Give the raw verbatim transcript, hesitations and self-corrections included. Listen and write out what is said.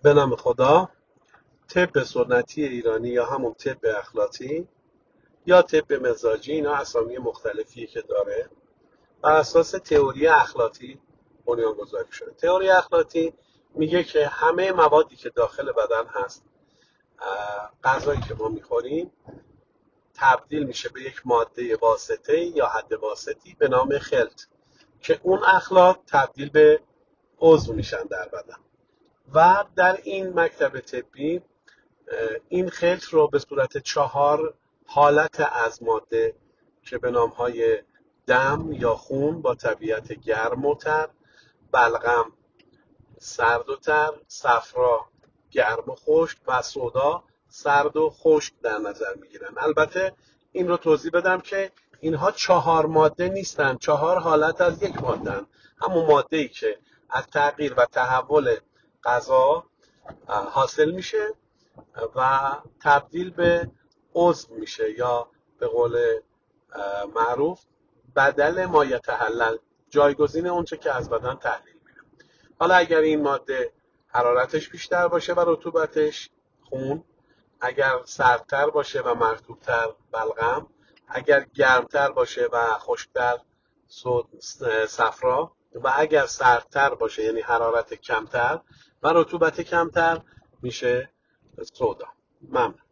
به نام خدا. طب سنتی ایرانی یا همون طب اخلاطی یا طب مزاجی، اینا اسامی مختلفیه که داره. بر اساس تئوری اخلاطی بنیانگذاری شده. تئوری اخلاطی میگه که همه موادی که داخل بدن هست، غذایی که ما میخوریم، تبدیل میشه به یک ماده واسطه یا حد واسطی به نام خلط که اون اخلاط تبدیل به عضو میشن در بدن. و در این مکتب طبی این خلط رو به صورت چهار حالت از ماده که به نامهای دم یا خون با طبیعت گرم و تر، بلغم سرد و تر، صفرا گرم و خشک و سودا سرد و خشک در نظر میگیرن. البته این رو توضیح بدم که اینها چهار ماده نیستن، چهار حالت از یک ماده. همون ماده ای که از تغییر و تحول غذا حاصل میشه و تبدیل به عضو میشه یا به قول معروف بدل ما یتحلل، جایگزین اونچه که از بدن تحلیل میره. حالا اگر این ماده حرارتش بیشتر باشه و رطوبتش خون، اگر سردتر باشه و مرطوبتر بلغم، اگر گرمتر باشه و خشکتر صفرا، و اگر سردتر باشه یعنی حرارت کمتر و رطوبت کمتر میشه سودا. ممنون.